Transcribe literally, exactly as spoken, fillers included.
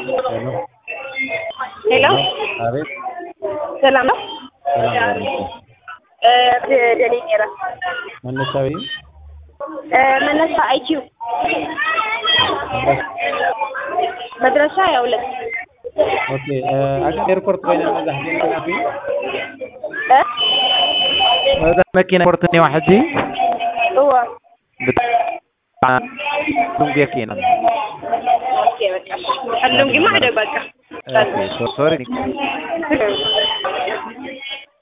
ሄሎ ሄሎ አቤት ሰላም ነው። ሰላም ነው። እ ደሊኔራ መነሻዊ እ መነሻ አይኪው መድረሻ ያውለት ኦኬ አገር ኤርፖርት በይነ መዛህ ዲንናፊ እ هذا مكينة ኤርፖርት ነው حجي هو ዱም ቢያኪና ኦኬ በቃ ሁሉም ግን ማደግ በቃ ኦኬ ሶሪ